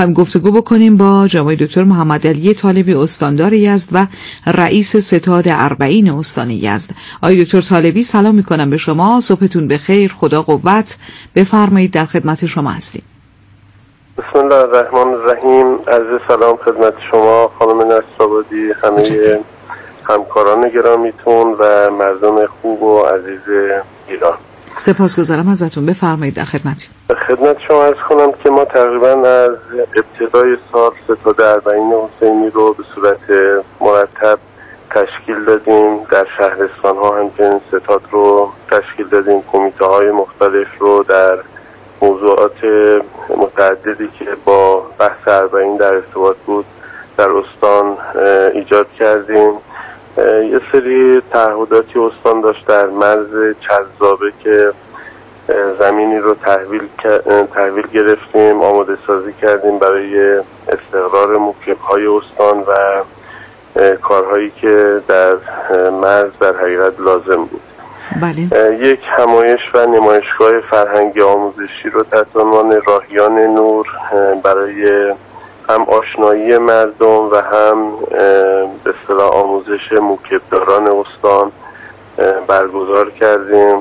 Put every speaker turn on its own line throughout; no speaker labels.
خواهیم گفتگو بکنیم با جناب دکتر محمد علی طالبی، استاندار یزد و رئیس ستاد اربعین استان یزد. آقای دکتر طالبی سلام میکنم به شما، صبحتون بخیر، خدا قوت. بفرمایید، در خدمت شما هستیم.
بسم الله الرحمن الرحیم. عرض سلام خدمت شما خانم نصرآبادی، همه همکاران گرامیتون و مردم خوب و عزیز ایران.
سپاسگزارم ازتون، بفرمایید، در خدمتیم.
خدمت شما عرض کنم که ما تقریبا از ابتدای سال ستاد اربعین حسینی رو به صورت مرتب تشکیل دادیم. در شهرستان ها همچنین ستاد رو تشکیل دادیم. کمیته های مختلف رو در موضوعات متعددی که با بحث اربعین در ارتباط بود در استان ایجاد کردیم. یه سری تعهداتی استان داشت در مرز چذابه که زمینی رو تحویل گرفتیم، آماده سازی کردیم برای استقرار موکب‌های استان و کارهایی که در مرز در حقیقت لازم بود.
بله.
یک همایش و نمایشگاه فرهنگی آموزشی رو تحت عنوان راهیان نور برای هم آشنایی مردم و هم به اصطلاح آموزش موکبداران استان برگزار کردیم.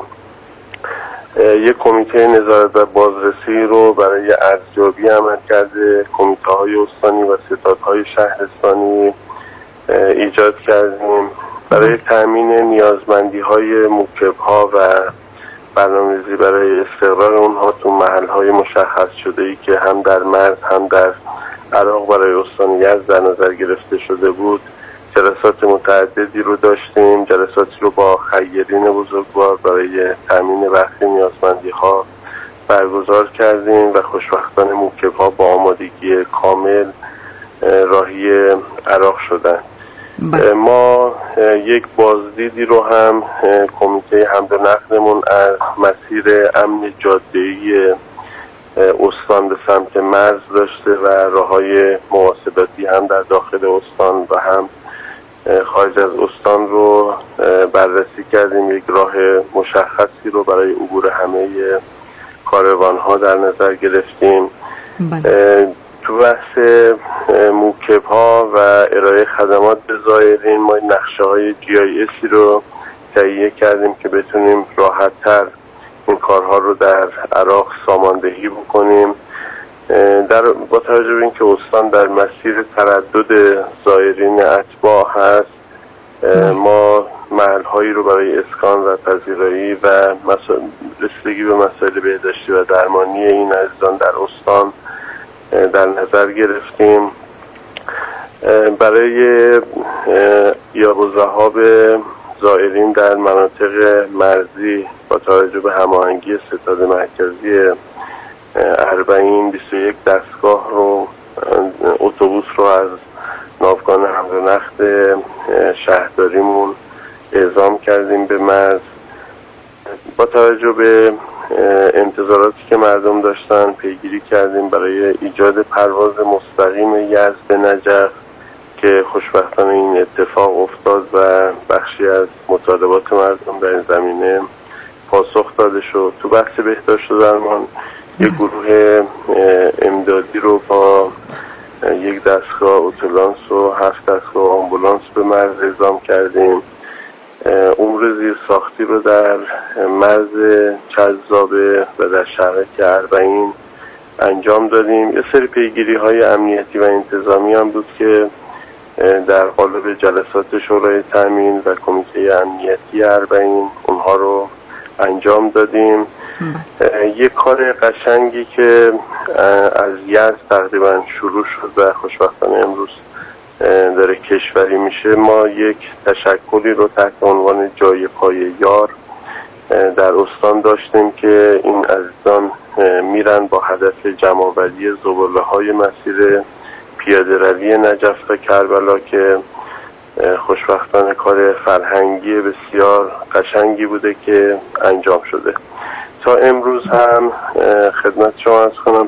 یک کمیته نظارت و بازرسی رو برای ارزیابی عملکرد کمیته‌های استانی و ستادهای شهرستانی ایجاد کردیم. برای تأمین نیازمندی‌های موکب‌ها و برنامه‌ریزی برای استقرار اونها تو محل‌های مشخص شده‌ای که هم در مرز هم در عراق برای استان یزد در نظر گرفته شده بود، جلسات متعددی رو داشتیم. جلساتی رو با خیرین بزرگوار برای تامین برخی نیازمندی‌ها برگزار کردیم و خوشبختانه موکب‌ها با آمادگی کامل راهی عراق شدند. ما یک بازدیدی رو هم کمیته حمل و نقلمون از مسیر امن جاده‌ای استان به سمت مرز داشته و راه‌های مواصلاتی هم در داخل استان و هم خارج از استان رو بررسی کردیم. یک راه مشخصی رو برای عبور همه کاروان‌ها در نظر گرفتیم. تو بحث موکب‌ها و ارائه خدمات به زائرین ما نقشه‌های GIS رو تهیه کردیم که بتونیم راحت‌تر این کارها رو در عراق ساماندهی بکنیم. با توجه به اینکه استان در مسیر تردد زائرین اتباع هست، ما محل‌هایی رو برای اسکان و پذیرایی و رسیدگی به مسائل بهداشتی و درمانی این عزیزان در استان در نظر گرفتیم. برای یاب و ذهاب زائرین در مناطق مرزی با توجه به هماهنگی ستاد مرکزی اربعین 21 دستگاه رو اتوبوس رو از ناوگان حمل و نقل شهرداریمون اعزام کردیم به مرز. با توجه به انتظاراتی که مردم داشتن پیگیری کردیم برای ایجاد پرواز مستقیم یزد به نجف که خوشبختانه این اتفاق افتاد و بخشی از مطالبات مردم در این زمینه پاسخ داده شد. تو بحث بهداشت و درمان یک گروه امدادی رو با یک دستگاه اتولانس و 7 دستگاه آمبولانس به مرز اعزام کردیم. امور زیر ساختی رو در مرز چذابه و در شهرک اربعین انجام دادیم. یه سری پیگیری های امنیتی و انتظامی هم بود که در قالب جلسات شورای تامین و کمیته امنیتی اربعین اونها رو انجام دادیم. یک کار قشنگی که از یزد تقریبا شروع شد و خوشبختانه امروز داره کشوری میشه، ما یک تشکلی رو تحت عنوان جای پای یار در استان داشتیم که این عزیزان میرن با هدف جمع‌آوری زباله‌های مسیر پیاده روی نجف تا کربلا که خوشبختانه کار فرهنگی بسیار قشنگی بوده که انجام شده. تا امروز هم خدمت شما عرض کنم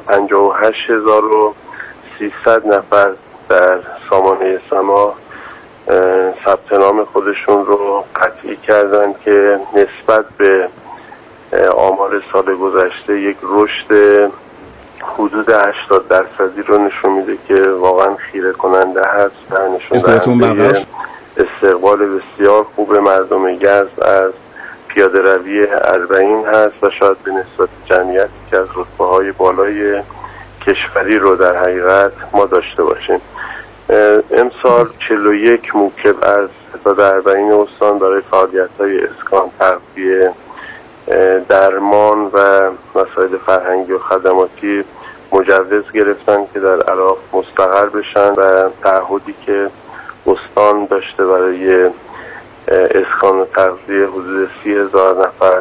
58300 نفر در سامانه سما ثبت نام خودشون رو قطعی کردن که نسبت به آمار سال گذشته یک رشد حدود 80% رو نشون میده که واقعا خیره کننده هست و نشون دهنده استقبال بسیار خوب مردم یزد از پیاده روی اربعین هست و شاید به نسبت جمعیتی که از رتبه های بالای کشوری رو در حقیقت ما داشته باشیم. امسال 41 موکب از ستاد اربعین استان برای فعالیت‌های اسکان، تغذیه، درمان و مسائل فرهنگی و خدماتی مجوز گرفتن که در عراق مستقر بشن و تعهدی که استان داشته برای اسکان و تغذیه حدود 30,000 نفر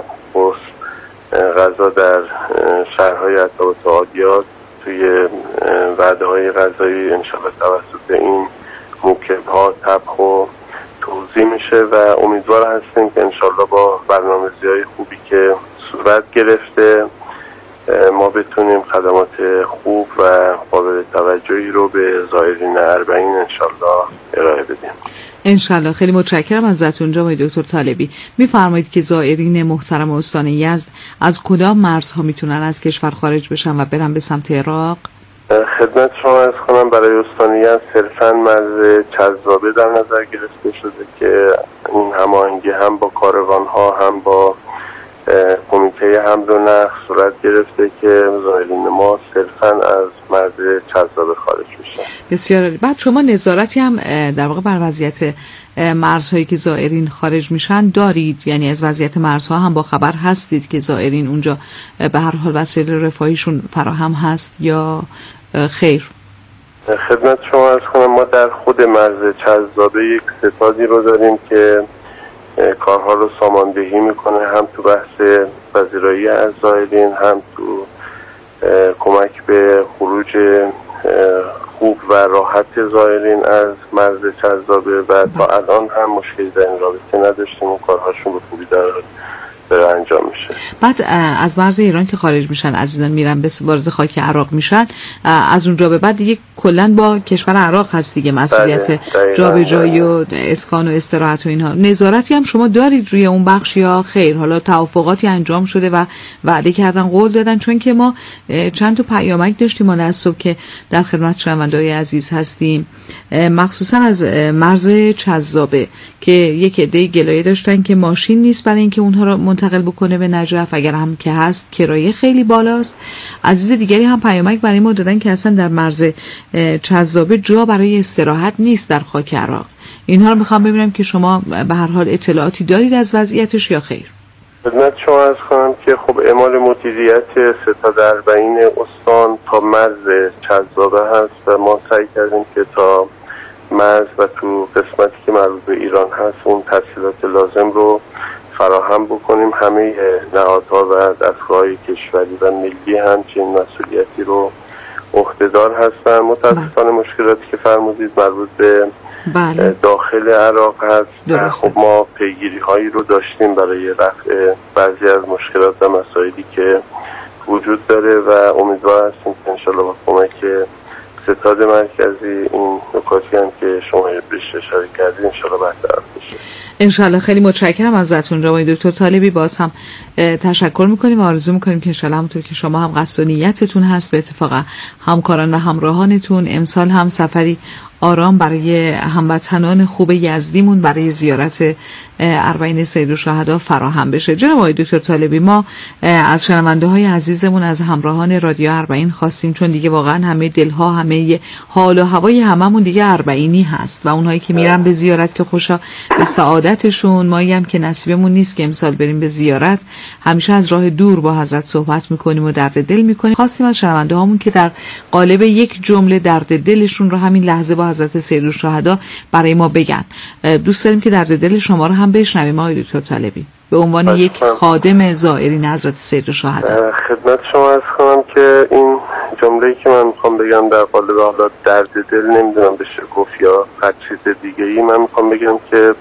غذا در شهرهای عتبات و عادیات توی وعده‌های غذایی انشاءالله توسط این موکب‌ها طبخ و توزیع میشه و امیدوار هستیم که انشاءالله با برنامه‌ریزی‌های خوبی که صورت گرفته ما بتونیم خدمات خوب و قابل توجهی رو به زائرین اربعین انشاءالله ارائه بدیم.
انشالله. خیلی متشکرم ازتون جناب دکتر طالبی. میفرمایید که زائرین محترم استان یزد از کدام مرزها میتونن از کشور خارج بشن و برن به سمت عراق؟
خدمت شما عرض کنم برای استان یزد صرفاً مرز چذابه در نظر گرفته شده که این هماهنگی هم با کاروان‌ها هم با کمیته حمل و نقل صورت گرفته که زائرین ما صرفاً از مرز چذابه خارج میشن.
بسیار عالی. بعد شما نظارتی هم در واقع بر وضعیت مرزهایی که زائرین خارج میشن دارید؟ یعنی از وضعیت مرزها هم با خبر هستید که زائرین اونجا به هر حال وسایل رفاهیشون فراهم هست یا خیر؟
خدمت شما عرض کنم ما در خود مرز چذابه یک ستادی رو داریم که کارها رو ساماندهی میکنه، هم تو بحث پذیرایی از زائرین، هم تو کمک به خروج خوب و راحت زائرین از مرز چذابه و تا الان هم مشکلی در این رابطه نداشتیم و کارهاشون به خوبی داره انجام میشه.
بعد از مرز ایران که خارج میشن عزیزان میرن به وارد خاک عراق میشن، از اونجا به بعد دیگه کلا با کشور عراق هست دیگه مسئولیت جابجایی و اسکان و استراحت و اینها. نظارتی هم شما دارید روی اون بخش یا خیر؟ حالا توافقاتی انجام شده و وعده کردن، قول دادن؟ چون که ما چند تا پیامک داشتیم ما از صبح که در خدمت شنونده‌های عزیز هستیم، مخصوصا از مرز چذابه که یک عده گلایه داشتن که ماشین نیست برای اینکه اونها رو منتقل بکنه به نجف، اگر هم که هست کرایه خیلی بالاست. عزیز دیگری هم پیامک برای ما دادن که اصلا در مرز چذابه جا برای استراحت نیست در خاک عراق. اینها رو میخوام ببینم که شما به هر حال اطلاعاتی دارید از وضعیتش یا خیر؟
خدمت شما عرض کنم که خب اعمال مدیریت ستاد اربعین استان تا مرز چذابه هست و ما سعی کردیم که تا مرز و تو قسمتی که مربوط به ایران هست اون تسهیلات لازم رو فراهم بکنیم. همه نهادها و دستگاه‌های کشوری و ملی همچنین مسئولیتی رو عهده‌دار هستن. متأسفانه مشکلاتی که فرمودید مربوط به داخل عراق هست. خب ما پیگیری هایی رو داشتیم برای رفع بعضی از مشکلات و مسائلی که وجود داره و امیدوار هستیم که انشالله با کمک ستاد مرکزی این نکاتی هم که شما بهش اشاره کردید انشالله برطرف بشه.
انشالله. خیلی متشکرم ازتون جناب دکتر طالبی. باز هم تشکر میکنیم و آرزو میکنیم که انشالله همونطور که شما هم قصد و نیتتون هست به اتفاق همکاران و همراهانتون امسال هم سفری آرام برای هموطنان خوب یزدیمون برای زیارت اربعین سید الشهدا فراهم بشه. جناب دکتر طالبی، ما از شنونده های عزیزمون از همراهان رادیو اربعین خواستیم، چون دیگه واقعا همه دلها، همه حال و هوای هممون دیگه اربعینی هست و اونهایی که میرن به زیارت که خوشا به سعادتشون، مایی هم که نصیبمون نیست که امسال بریم به زیارت، همیشه از راه دور با حضرت صحبت میکنیم و درد دل میکنیم. خواستیم از شنونده هامون که در قالب یک جمله درد دلشون رو همین لحظه با حضرت سید الشهدا برای ما بگن. دوست داریم که درد دل شما رو هم بشنویم آقای دکتر طالبی به عنوان یک خادم زائرین حضرت سید الشهدا.
خدمت شما عرض کنم که این جمله‌ای که من میخوام بگم در قالب حالا درد دل نمیدونم بشه گفت یا هر چیز دیگه‌ای، من میخوام بگم که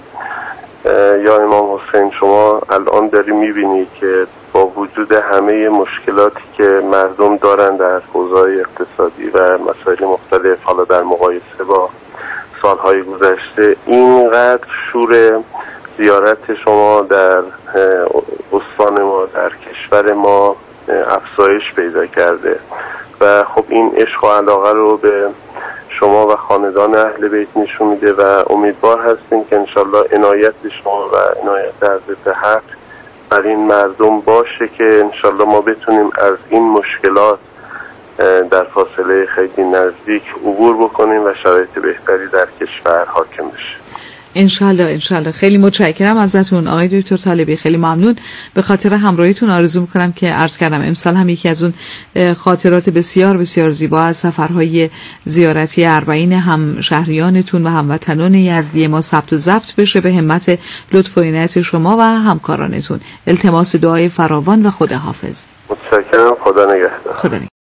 یا امام حسین شما الان داری میبینی که با وجود همه مشکلاتی که مردم دارن در حوزه‌های اقتصادی و مسائل مختلف، حالا در مقایسه با سالهای گذشته، اینقدر شور زیارت شما در استان ما، در کشور ما افزایش پیدا کرده و خب این عشق و علاقه رو به شما و خاندان اهل بیت نشون میده و امیدوار هستیم که انشالله عنایت شما و عنایت حضرت حق بر این مردم باشه که انشالله ما بتونیم از این مشکلات در فاصله خیلی نزدیک عبور بکنیم و شرایط بهتری در کشور حاکم بشه.
انشالله. خیلی متشکرم ازتون آقای دکتر طالبی، خیلی ممنون. به خاطر همراهیتون آرزو میکنم که عرض کردم امسال هم یکی از اون خاطرات بسیار بسیار زیبا از سفرهای زیارتی 40 هم شهریانتون و هموطنان یزدی ما ثبت و ضبط بشه به همت لطف و عنایت شما و همکارانتون. التماس دعای فراوان و خداحافظ.
متشکرم. خدا نگهدار.